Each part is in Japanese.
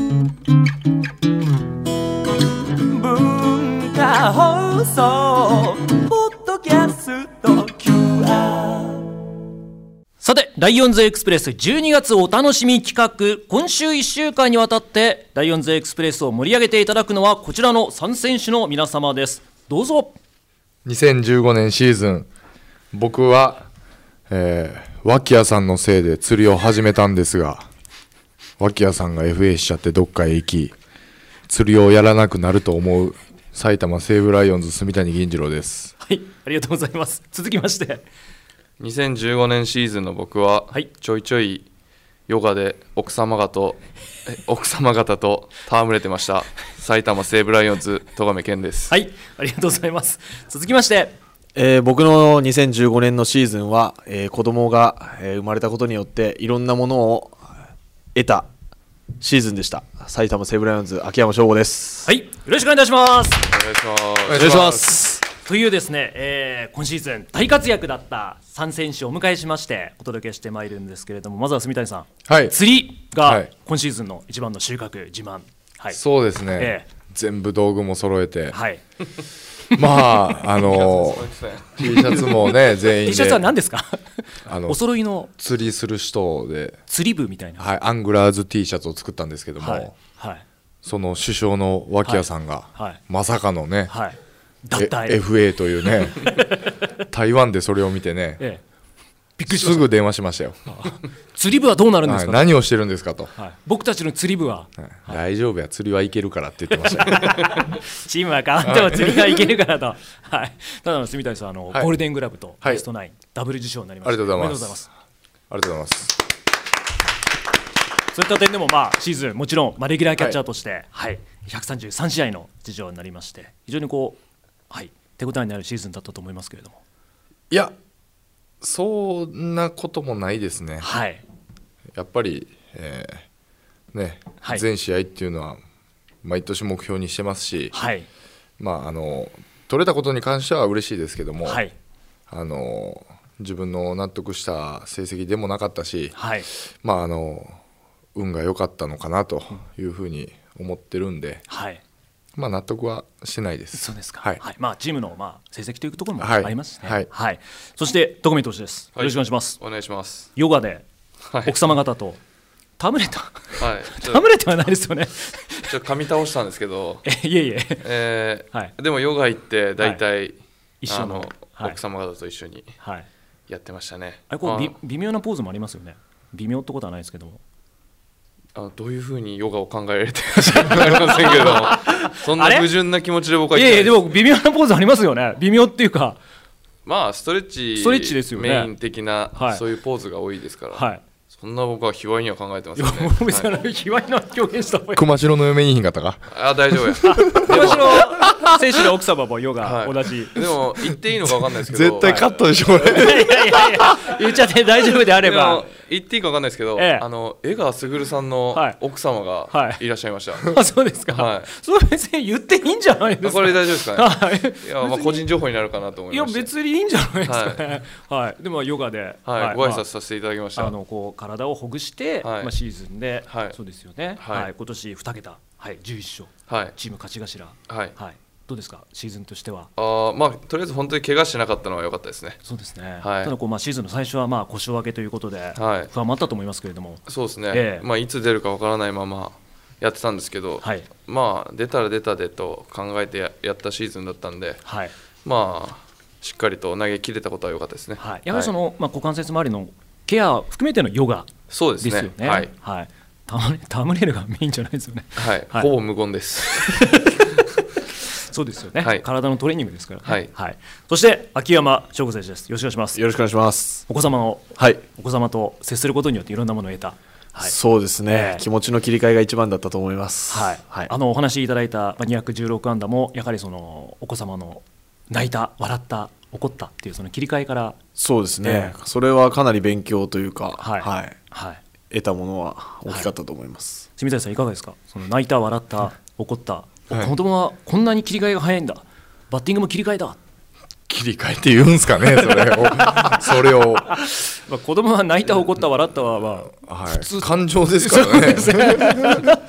文化放送ポッドキャスト QR。 さてライオンズエクスプレス12月お楽しみ企画、今週1週間にわたってライオンズエクスプレスを盛り上げていただくのはこちらの3選手の皆様です。どうぞ。 2015年シーズン、僕は、脇屋さんのせいで釣りを始めたんですが、脇屋さんが FA しちゃってどっかへ行き、釣りをやらなくなると思う埼玉西武ライオンズ住谷銀次郎です。 はい、ありがとうございます。続きまして 2015年シーズンの僕は、ちょいちょいヨガで奥様方と戯れてました埼玉西武ライオンズ戸亀健です。 はい、ありがとうございます。続きまして、 僕の2015年のシーズンは、子供が、生まれたことによっていろんなものを得たシーズンでした。埼玉西武ライオンズ秋山翔吾です。 はい、よろしくお願いいたします。 お願いします。 というですね、今シーズン大活躍だった3選手をお迎えしましてお届けしてまいるんですけれども、まずは住谷さん、 はい、 釣りが今シーズンの一番の収穫自慢、はい、 そうですね、全部道具も揃えて、 はい、 まあT シャツもね全員で T シャツは何ですかお揃いの釣りする人で釣り部みたいな、 はい、アングラーズ T シャツを作ったんですけども、 はいはい、 その首相の脇屋さんが、はい、まさかのね、 はい、 FA というね台湾でそれを見てね、びっくりしました。すぐ電話しましたよ釣り部はどうなるんですか、 何をしてるんですかと、 僕たちの釣り部は、 大丈夫や、釣りはいけるからって言ってましたチームは変わっても釣りはいけるからと、はい、ただの住谷さんゴールデングラブとベストナイン、ダブル受賞になりました。 ありがとうございます。ありがとうございます。 そういった点でも、シーズンもちろん、レギュラーキャッチャーとして、133試合の出場になりまして、非常に手応えになるシーズンだったと思いますけれども。 いや、そんなこともないですね。やっぱり、全試合っていうのは毎年目標にしてますし、取れたことに関しては嬉しいですけども、自分の納得した成績でもなかったし、運が良かったのかなというふうに思ってるんで、納得はしてないです。 そうですか。チームの成績というところもありますしね。そして戸上投手です。よろしくお願いします。 お願いします。 ヨガで奥様方と戯れた、戯れてはないですよねちょっと噛み倒したんですけどいえ、 でもヨガ行って大体一緒の奥様方と一緒にやってましたね。 微妙なポーズもありますよね。微妙ってことはないですけども、 どういうふうにヨガを考えられてるか分かりませんけどそんな不純な気持ちで僕は言ってないです。 でも微妙なポーズありますよね。微妙っていうか、 ストレッチですよね。 メイン的な、そういうポーズが多いですから、そんな僕は卑猥には考えてますよね。 別に卑猥な表現した方がいい。 熊代の嫁にいひんかったか。 大丈夫や。 熊代選手の奥様もヨガ同じ、 でも言っていいのか分かんないですけど絶対カットでしょこれ言っちゃって大丈夫であれば。 言っていいか分かんないですけど、江川卓さんの奥様がいらっしゃいました。 そうですか。それ別に言っていいんじゃないですか。 これ大丈夫ですかね。いや、個人情報になるかなと思いました。 いや別にいいんじゃないですかね。でもヨガでご挨拶させていただきました。 体をほぐして、シーズンで、そうですよね、今年2桁、11勝、チーム勝ち頭、どうですかシーズンとしては。 とりあえず本当に怪我しなかったのは良かったですね。 そうですね、ただシーズンの最初は腰を上げということで、不安もあったと思いますけれども。 そうですね、いつ出るかわからないままやってたんですけど、出たら出たでと考えてやったシーズンだったんで、しっかりと投げ切れたことは良かったですね。 やはり股関節周りのケアを含めてのヨガですよね。 そうですね。 戯れるがメインじゃないですよね。 ほぼ無言ですそうですよね、体のトレーニングですからね。そして秋山翔吾選手です。よろしくお願いします。 よろしくお願いします。 お子様と接することによっていろんなものを得た、 そうですね、気持ちの切り替えが一番だったと思います。 お話しいただいた216安打もやはりそのお子様の泣いた、笑った、怒ったっていうその切り替えから。 そうですね、それはかなり勉強というか、得たものは大きかったと思います。 住谷さんいかがですか。その泣いた、笑った、怒った、子供はこんなに切り替えが早いんだ、バッティングも切り替えだ。 切り替えって言うんすかねそれを子供は泣いた、怒った、笑ったは普通、 感情ですからね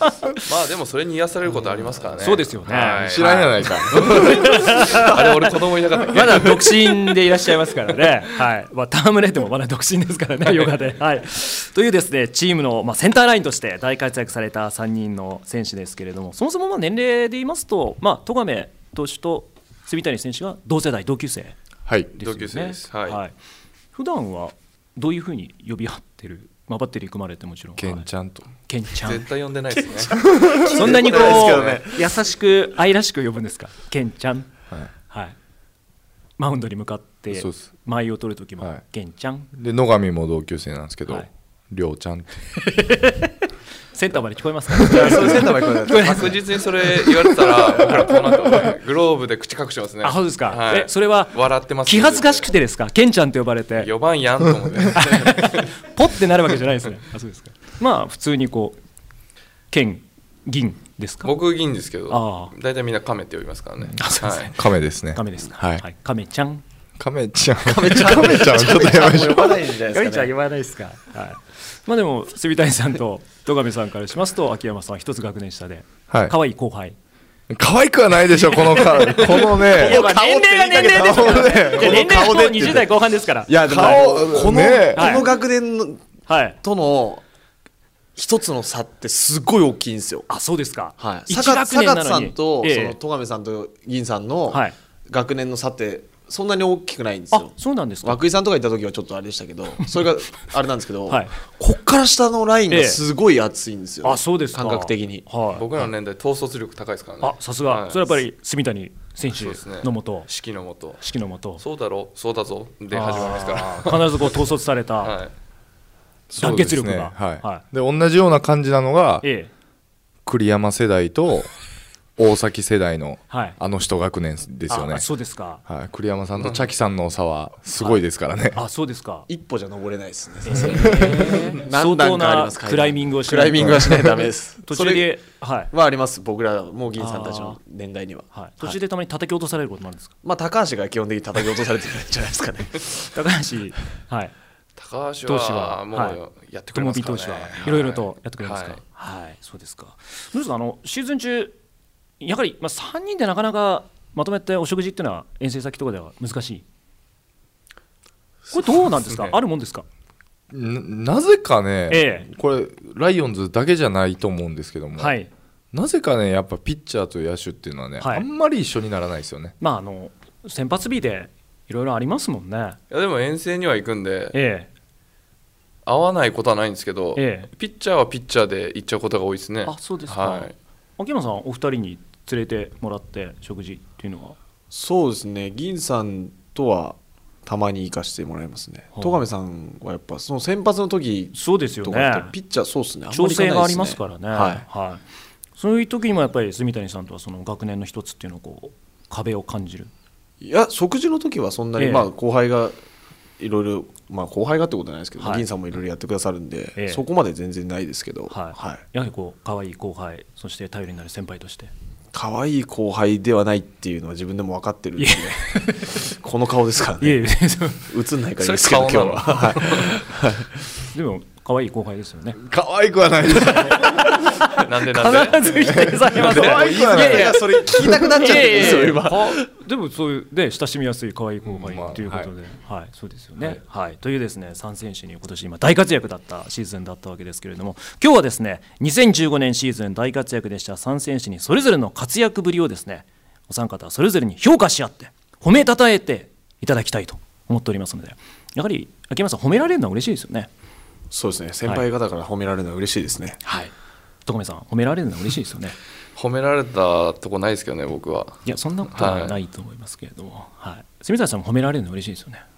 まあでもそれに癒されることありますからね。 そうですよね、 はい、 知らんやないかあれ俺子供いなかったっけまだ独身でいらっしゃいますからね、はいまあ、戯れてもまだ独身ですからねヨガで、はい、というですねチームの、センターラインとして大活躍された3人の選手ですけれども、そもそも年齢で言いますと、戸亀投手と住谷選手が同世代同級生ですよね。 はい、 同級生です、はいはい、普段はどういうふうに呼び合ってる、バッテリー組まれてもちろんケンちゃんと、 ケンちゃん絶対呼んでないですねそんなにこう、 ね、 優しく愛らしく呼ぶんですか、ケンちゃん、はい、マウンドに向かって間合いを取るときも、ケンちゃんで野上も同級生なんですけど、りょうちゃんってセンターまで聞こえますか、ね、 そうセンターまで聞こえます確実にそれ言われたら僕らこの後ねグローブで口隠してますね。 あ、そうですか、 はい、 それは笑ってます、 気恥ずかしくてですか、ケンちゃんって呼ばれて 4番やんと思ってポッてなるわけじゃないですね。あ、そうですか。普通にこうケン銀ですか。 僕銀ですけど大体みんなカメって呼びますからね。 あ、そうですね、 カメですね。 カメですか、 はい、 カメちゃん、 カメちゃんちょっとやめましょう。 呼ばないんじゃないですかね。 カメちゃん呼ばないですか。はい、でも住谷さんと戸上さんからしますと秋山さんは一つ学年下で、可愛い後輩。 可愛くはないでしょこのね。 年齢が年齢ですから、年齢も20代後半ですから。 いやでもこの学年のとの一つの差ってすごい大きいんですよ。 あ、そうですか。 はい。 坂田さんとその戸上さんと銀さんの学年の差ってそんなに大きくないんですよ。 あ、そうなんですか。 涌井さんとかいた時はちょっとあれでしたけど、それがあれなんですけど、こっから下のラインがすごい厚いんですよ。 あ、そうですか。 感覚的に。 僕らの年代統率力高いですからね。 あ、さすが。それはやっぱり住谷選手のもと、 指揮のもと、 そうだろう、そうだぞで始まりますから。 必ずこう統率された団結力が。 で同じような感じなのが栗山世代と大崎世代のあの一学年ですよね。 そうですか。 はい、栗山さんと茶木さんの差はすごいですからね。 あ、そうですか。 一歩じゃ登れないですね。 相当なクライミングをしないとダメです。 途中ではあります。僕らもう銀さんたちの年代には。 途中でたまに叩き落とされることもあるんですか。 高橋が基本的に叩き落とされてるんじゃないですかね。 高橋、はい。 高橋はもうやってくれますからね。 いろいろとやってくれますか。はい、そうですか。どうですか、シーズン中やはり3人でなかなかまとめてお食事っていうのは遠征先とかでは難しい。これどうなんですか。あるもんですか。 なぜかね、これライオンズだけじゃないと思うんですけども、なぜかねやっぱピッチャーと野手っていうのはね、あんまり一緒にならないですよね。 先発日でいろいろありますもんね。 いやでも遠征には行くんで、合わないことはないんですけど、ピッチャーはピッチャーで行っちゃうことが多いですね。 あ、そうですか。秋山さんお二人に連れてもらって食事っていうのは。 そうですね、銀さんとはたまに行かせてもらいますね。戸上さんはやっぱその先発の時そうですよね、 ピッチャーそうですね、 調整がありますからね。そういう時にもやっぱり住谷さんとはその学年の一つっていうのをこう壁を感じる。 いや食事の時はそんなに、後輩がいろいろ、後輩がってことはないですけど、銀さんもいろいろやってくださるんで、そこまで全然ないですけど、 やはりこう可愛い後輩、そして頼りになる先輩として可愛い後輩ではないっていうのは自分でも分かってるんで、この顔ですからね。映んないからいいですけど今日は。 でも可愛い後輩ですよね。 可愛くはないですよね。 なんで必ず否定されますね。 それ聞きたくなっちゃう。 でもそういうで親しみやすい可愛い後輩ということで、そうですよね。というですね3選手に今年今大活躍だったシーズンだったわけですけれども、今日はですね2015年シーズン大活躍でした3選手にそれぞれの活躍ぶりをですねお三方それぞれに評価し合って褒めたたえていただきたいと思っておりますので、やはり秋山さん褒められるのは嬉しいですよね。 そうですね、先輩方から褒められるのは嬉しいですね。 戸上さん褒められるのは嬉しいですよね。 褒められたとこないですけどね僕は。 いやそんなことはないと思いますけれども、住谷さんも褒められるのは嬉しいですよね。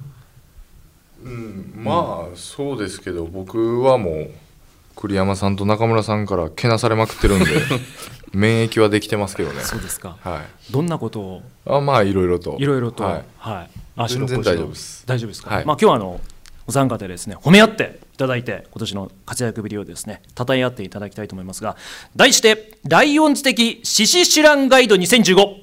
そうですけど僕はもう栗山さんと中村さんからけなされまくってるんで免疫はできてますけどね。 そうですか。どんなことを。 いろいろと全然大丈夫です。 大丈夫ですか。今日はお三方でですね褒め合っていただいて今年の活躍ぶりをですね称え合っていただきたいと思いますが、題してライオンズ的獅子知らんガイド2015。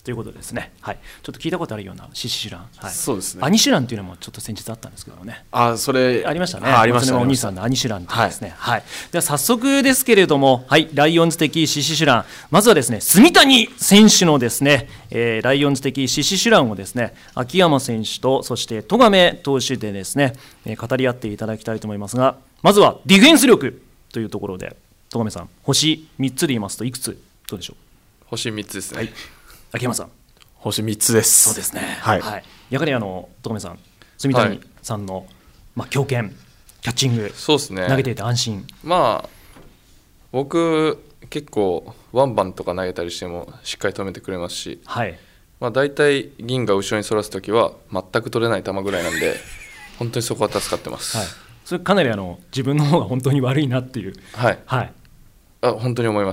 ということですね。はい。ちょっと聞いたことあるようなシシシュラン。はい。 そうですね。 アニシュランっていうのもちょっと先日あったんですけどね。 それありましたね。 ありましたね。 お兄さんのアニシュランってですね。はい。では早速ですけれども、はい。ライオンズ的シシシュラン。まずはですね、住谷選手のですね、ライオンズ的シシシュランをですね、秋山選手とそして戸亀投手でですね、語り合っていただきたいと思いますが、まずはディフェンス力というところで、戸亀さん、星3つで言いますといくつどうでしょう。 星3つですね。 はい。秋山さん。 星3つです。 そうですね。 はい。 はい、やはり戸亀さん、住谷さんの、強肩、キャッチング、 そうですね。 投げていて安心。 まあ僕結構ワンバンとか投げたりしてもしっかり止めてくれますし、 はい。 だいたい銀が後ろにそらすときは全く取れない球ぐらいなんで本当にそこは助かってます。 はい。それかなり自分の方が本当に悪いなっていう。 はい。 はい。 本当に思います。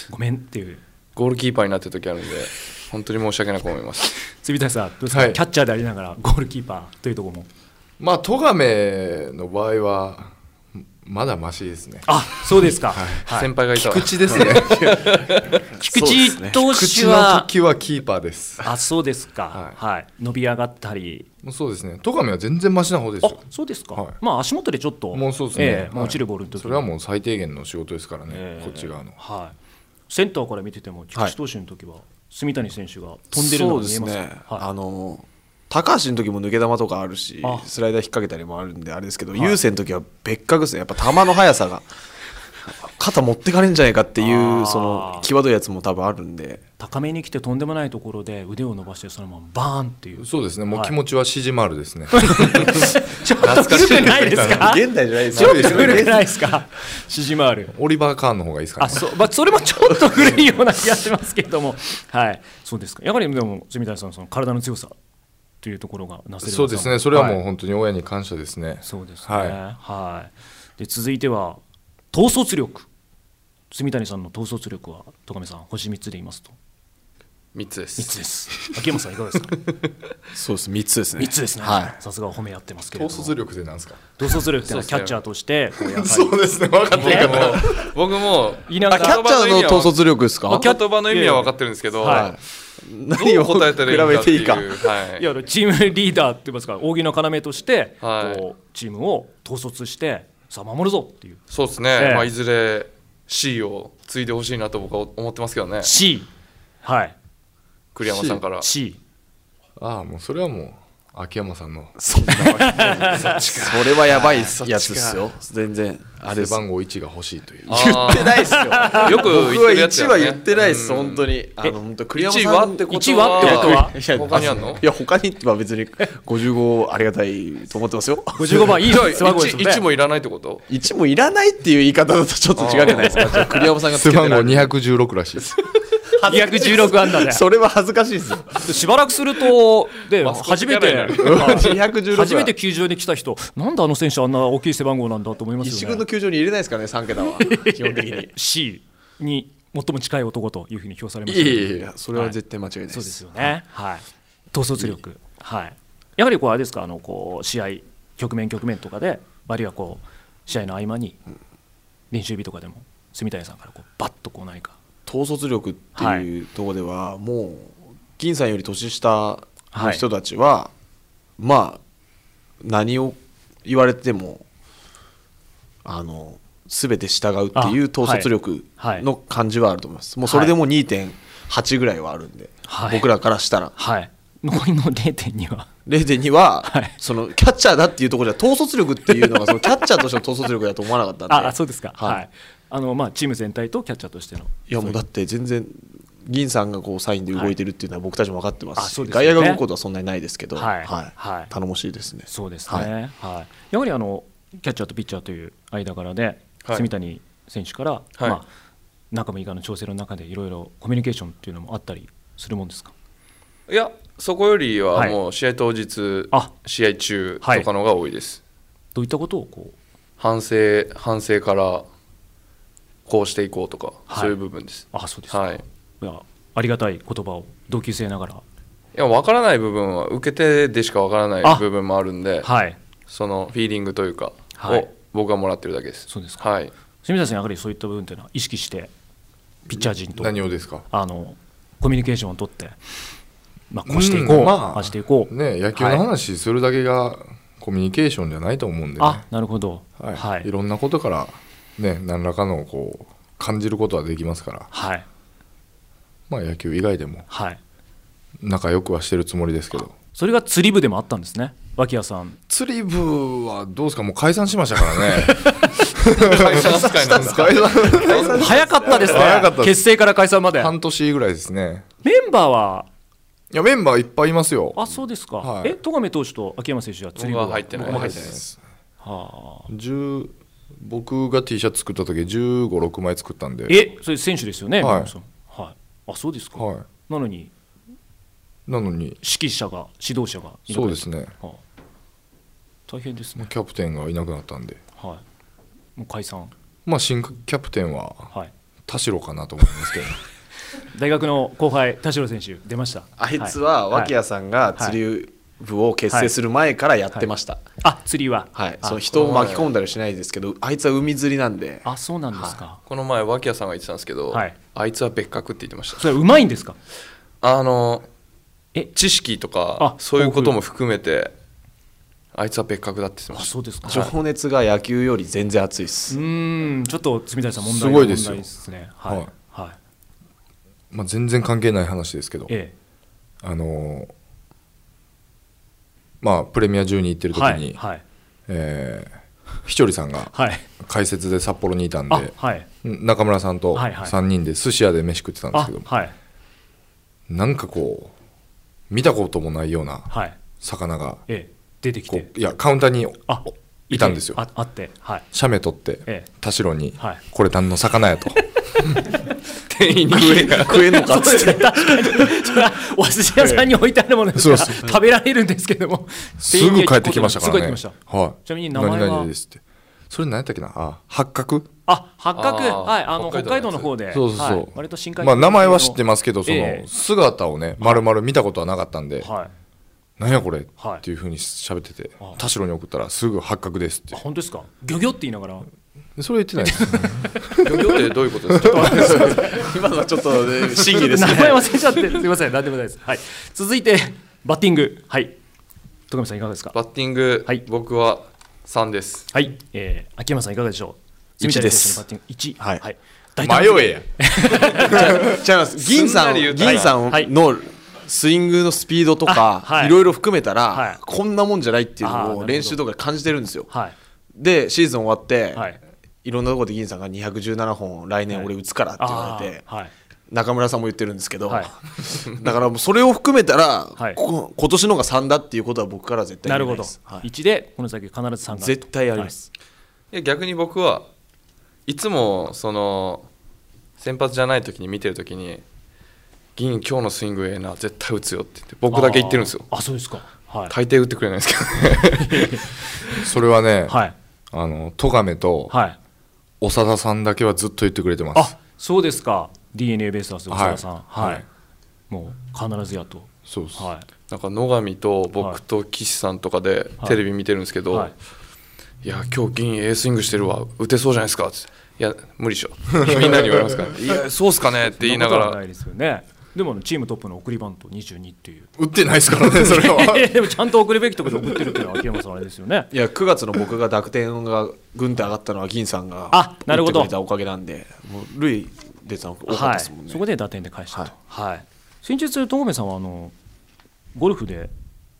ごめんっていう。 ゴールキーパーになってる時あるんで本当に申し訳なく思います。 住谷さんどうですか、はい、キャッチャーでありながらゴールキーパーというところも。 戸亀の場合はまだマシですね。 あ、そうですか。 はい、先輩がいたわ。 菊池ですね。 菊池投手は菊池の時はキーパーです。 あ、そうですか。はい。伸び上がったり。 そうですね。戸亀は全然マシな方ですよ。 あ、そうですか。 はい、 足元でちょっともうそうですね。 落ちるボールの時、 それはもう最低限の仕事ですからね。こっち側の。 はい。センターから見てても菊池投手の時は住谷選手が飛んでるのが見えますね。 はい、高橋の時も抜け球とかあるし、スライダー引っ掛けたりもあるんであれですけど、優勢の時は別格ですね。やっぱ球の速さが肩持ってかれんじゃないかっていうその際どいやつも多分あるんで、 高めに来てとんでもないところで腕を伸ばしてそのままバーンっていう。 そうですね。もう気持ちはシジマールですね。 ちょっと古くないですか。 現代じゃないですか。ちょっと古くないですか。シジマール。 オリバー・カーンの方がいいですかね。 それもちょっと古いような気がしますけれども、はい。そうですか。やはりでも住谷さんその体の強さというところがなせる。 そうですね。それはもう本当に親に感謝ですね。 そうですね。はい。で続いては統率力。住谷さんの統率力は戸亀さん星3つで言いますと。 3つです。 3つです。秋山さんいかがですか。 そうです。3つですね。 3つですね。はい。さすが褒め合ってますけれども。 統率力ってなんですか。 統率力ってのはキャッチャーとしてそうですね。分かってるけど僕もキャッチャーの統率力ですか。 言葉の意味は分かってるんですけど、 何を答えたらいいかっていう。 いやチームリーダーって言いますか、扇の要としてチームを統率してさあ守るぞっていう。 そうですね。いずれC を継いでほしいなと僕は思ってますけどね。 C。 はい。 栗山さんから C。 もうそれはもう秋山さんのそんなわけそれはやばいやつですよ。全然背番号1が欲しいという。 言ってないですよ。 よく言ってるやつ僕は1は言ってないです。本当に栗山さんってことは他にあるの。 いや他には別に55ありがたいと思ってますよ。 55番いい背番号ですね。 1もいらないってこと。 1もいらないっていう言い方だとちょっと違うじゃないですか。栗山さんが背番号216らしいです。 216安打で。 それは恥ずかしいですよ。 しばらくするとで初めて球場に来た人、なんであの選手あんな大きい背番号なんだと思いますよね。 一軍の球場に入れないですからね、3桁は基本的に。 C に最も近い男というふうに評されました。 いやそれは絶対間違いないです。 そうですよね。はい。統率力。はい。やはりあれですか、試合局面とかで、あるいは試合の合間に練習日とかでも住谷さんからバッと何か。 統率力っていうところでは、もう銀さんより年下の人たちは、何を言われても全て従うっていう統率力の感じはあると思います。もうそれでも 2.8 ぐらいはあるんで、僕らからしたら、 残りの 0.2 はそのキャッチャーだっていうところじゃ統率力っていうのがそのキャッチャーとしての統率力だと思わなかったんで。 そうですか。チーム全体とキャッチャーとしての。 いやもうだって全然銀さんがサインで動いてるっていうのは僕たちも分かってますし、外野が動くことはそんなにないですけど、頼もしいですね。 そうですね。やはりキャッチャーとピッチャーという間柄で住谷選手から中6日の調整の中でいろいろコミュニケーションっていうのもあったりするもんですか。 いやそこよりはもう試合当日、試合中とかのが多いです。 どういったことを反省からこうしていこうとか、そういう部分です。 そうですか。いやありがたい言葉を同級生ながら。いや分からない部分は受け手でしか分からない部分もあるんで、そのフィーリングというかを僕がもらってるだけです。 そうですか。住田さんやはりそういった部分というのは意識してピッチャー陣と何をですか。 コミュニケーションを取って、こうしていこう、ああしていこうね、野球の話するだけがコミュニケーションじゃないと思うんでね。 なるほど、 いろんなことからね、何らかのこう感じることはできますから、野球以外でも仲良くはしてるつもりですけど。 それが釣り部でもあったんですね、脇屋さん。 釣り部はどうですか、もう解散しましたからね。 解散扱いなんですか。 早かったですね。結成から解散まで半年ぐらいですね。 メンバーは、 いやメンバーいっぱいいますよ。 そうですか。戸上投手と秋山選手は釣り部は入ってないです。 僕が T シャツ作った時15、6枚作ったんで。 それ選手ですよね。そうですか。なのに指揮者が指導者がいなくなった。 そうですね。 大変ですね。 キャプテンがいなくなったんで、 もう解散。 新キャプテンは田代かなと思いますけど。 大学の後輩田代選手出ました。 あいつは脇屋さんが釣り部を結成する前からやってました。 釣りは、 そう人を巻き込んだりしないですけど、あいつは海釣りなんで。 そうなんですか。 この前脇屋さんが言ってたんですけど、あいつは別格って言ってました。 それうまいんですか。 知識とかそういうことも含めてあいつは別格だって言ってました。 そうですか。 情熱が野球より全然熱いです。 ちょっと住谷さん問題すごいですよ。全然関係ない話ですけど、プレミア12行ってる時にひちょりさんが解説で札幌にいたんで、中村さんと3人で寿司屋で飯食ってたんですけど、なんかこう見たこともないような魚が出てきて、 カウンターにいたんですよ。写メ撮って田代にこれ何の魚やと。 店員に食えんのかっつって。 お寿司屋さんに置いてあるものですから食べられるんですけども、 すぐ帰ってきましたからね。 ちなみに名前はですって。それ何やったっけな。八角。 八角。北海道の方で。割と深海。 名前は知ってますけど、その姿をね丸々見たことはなかったんで、何やこれっていうふうに喋ってて、田代に送ったらすぐ八角ですって。 本当ですか。ギョギョって言いながら。 それ言ってないです。 ギョギョってどういうことですか。 今のはちょっと審議ですね。 名前忘れちゃってすみません。何でもないです。続いてバッティング。戸上さんいかがですか。 バッティング、僕は3です。 秋山さんいかがでしょう。 1です。 バッティング 1。迷えや。 違います。銀さんのスイングのスピードとかいろいろ含めたらこんなもんじゃないっていうのを練習とかで感じてるんですよ。でシーズン終わっていろんなところで銀さんが217本来年俺打つからって言われて、中村さんも言ってるんですけど、だからもうそれを含めたら今年のが3だっていうことは僕からは絶対言えないです。 1でこの先必ず3が絶対あります。 逆に僕はいつもその先発じゃない時に見てる時に銀今日のスイングええな絶対打つよって言って僕だけ言ってるんですよ。 そうですか。 大抵打ってくれないですけどね。 それはね、戸上と長田さんだけはずっと言ってくれてます。 そうですか。 DNA ベイスターズ長田さん、もう必ずやと。 そうです。 なんか野上と僕と岸さんとかでテレビ見てるんですけど、いや今日銀スイングしてるわ打てそうじゃないですかって、いや無理でしょみんなに言われますから、いやそうっすかねって言いながら。 ないですよね。でもチームトップの送りバント22っていう。 打ってないですからねそれは。 でもちゃんと送るべきところで送ってるっていうのは秋山さんあれですよね。 いや9月の僕が濁点がぐんって上がったのは銀さんが打ってくれたおかげなんで、もう塁出たの多かったですもんね。 そこで打点で返したと。先日戸上さんはゴルフで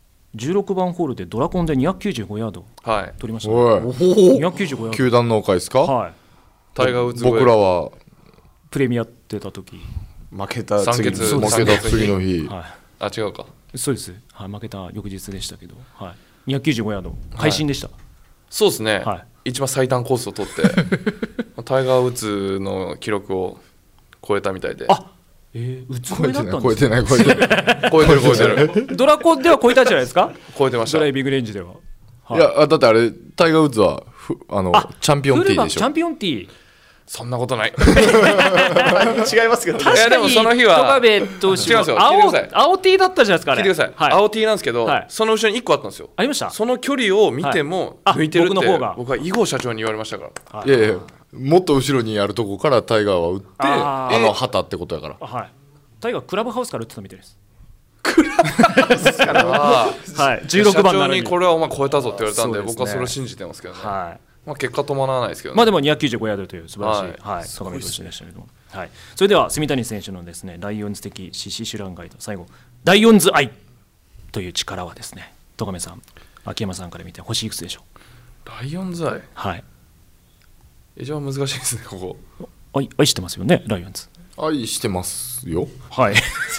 16番ホールでドラコンで295ヤード取りましたね。295ヤード。 球団の会ですか。 タイガーウッズ僕らはプレミアってた時負けた次の日、 違うか。 そうです。負けた翌日でしたけど、295ヤード会心でした。 そうですね。一番最短コースを取ってタイガーウッズの記録を超えたみたいで。 ウッズ超えだったんですか。 超えてない超えてる。 ドラコンでは超えたんじゃないですか。 超えてました。 ドライビングレンジでは。 いやだってあれタイガーウッズはチャンピオンティーでしょ。 チャンピオンティー。 そんなことない。 違いますけど。 確かにでもその日は戸上投手は青 T だったじゃないですか。 聞いてください。青 T なんですけど、その後ろに1個あったんですよ。 ありました。 その距離を見ても抜いてるって僕の方が僕は囲碁社長に言われましたから。 いやもっと後ろにあるとこからタイガーは打って旗ってことやから。 タイガークラブハウスから打ってたみたいです。 ですからはい、16番なのに社長にこれはお前超えたぞって言われたんで、 そうですね僕はそれを信じてますけどね、 はい、 まあ、結果伴わないですけどね。 まあでも295ヤードという素晴らしい、 はいはい、高め投手でしたけども、はい、それでは住谷選手のですねライオンズ的獅子シュランガイド、最後ライオンズ愛という力はですね、戸上さん、秋山さんから見て星いくつでしょう。 ライオンズ愛、 はい、 一番難しいですね、ここ。 愛してますよね、ライオンズ。 愛してますよ。 はい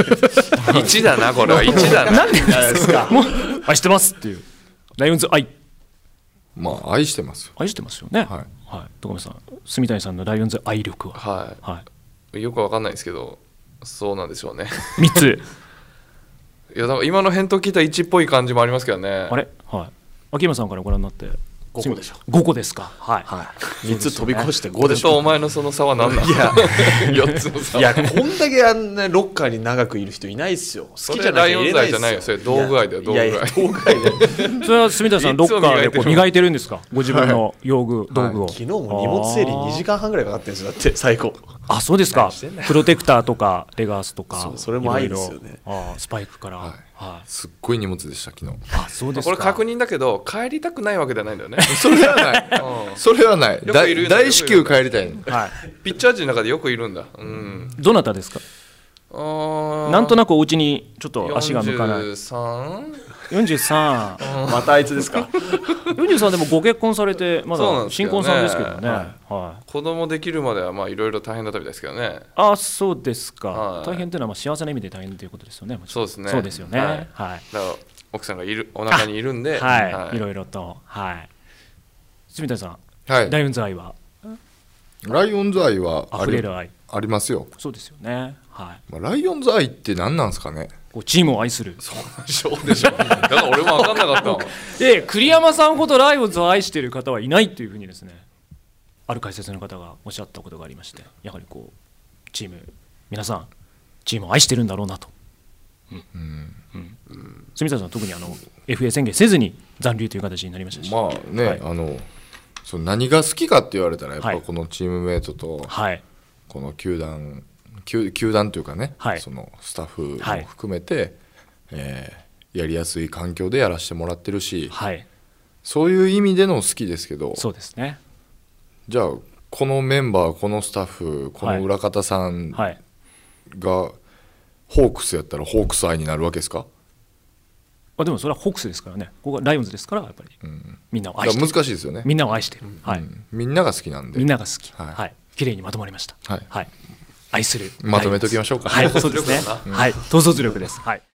1だな、これは1だな。 なんでですかもう愛してますっていうライオンズ愛、 まあ愛してますよ。 愛してますよね。 はいはい、戸上さん、住谷さんのライオンズ愛力は。 ははい、 い、よくわかんないですけど、そうなんでしょうね。 3ついや、だから今の返答聞いたら1っぽい感じもありますけどね。 あれ、はい、秋山さんからご覧になって 5個でしょ。 5個ですか。はい、 3つ飛び越して5 俺でしょ。 とお前のその差は何なんいや 4つの差。 いや、こんだけロッカーに長くいる人いないっすよ。好きじゃなきゃ入れないっすよ。 それライオンズ愛じゃないよ、それ道具愛だよ、道具愛。 いやいや道具愛だよ。 それは住谷さんロッカーでこう磨いてるんですか、ご自分の用具、道具を。 昨日も荷物整理2時間半ぐらいかかってるんですよ、だって最後。 あ、そうですか。プロテクターとかレガースとか、 それも愛ですよね。 いろいろスパイクから、 はいはい、 すっごい荷物でした昨日。 あ、そうですか。 これ確認だけど、帰りたくないわけではないんだよね。 それはないそれはない。 よくいるよね大至急帰りたい。 はい、 ピッチャー陣の中でよくいるんだ。うん。 どなたですか。なんとなくお家にちょっと足が向かない。 43? 43 またあいつですか。 43でもご結婚されてまだそうなんですけどね新婚さんですけどね。 ははい、 子供できるまではまあいろいろ大変だったみたいですけどね。 あ、そうですか。 はい大変というのはまあ幸せな意味で大変ということですよね。もちろんそうですね。 そうですよね。 はいはい。 だから奥さんがいる、お腹にいるんで、 はい、いろいろと、はい。住谷さん、 はい。 ライオンズ愛はライオンズ愛はあり溢れる愛。 ありますよ。 そうですよね。はい。 まあライオンズ愛って何なんですかね。 こうチームを愛する。 そうでしょ。だから俺も分かんなかったもん。 で、栗山さんほどライオンズを愛している方はいないというふうにですね、ある解説の方がおっしゃったことがありまして、やはりこうチーム、皆さんチームを愛してるんだろうなと。住田さんは特にFA 宣言せずに残留という形になりましたし、 まあね、 はいその何が好きかって言われたらやっぱはいこのチームメイトとはいこの球団というかね、 はいそのスタッフも含めて、やりやすい環境でやらせてもらってるし、 はいそういう意味での好きですけど、 そうですね。 じゃあこのメンバー、このスタッフ、この裏方さんがはい。 ホークスやったらホークス愛になるわけですか。 でもそれはホークスですからね。ここがライオンズですからやっぱりみんなをだから愛してる。 難しいですよね。 みんなを愛してる。はい。 みんなが好きなんでみんなが好き。 はいはい。綺麗にまとまりました。 はいはい。愛する。 まとめときましょうか。 はい。そうですね。はい。統率力です。はい。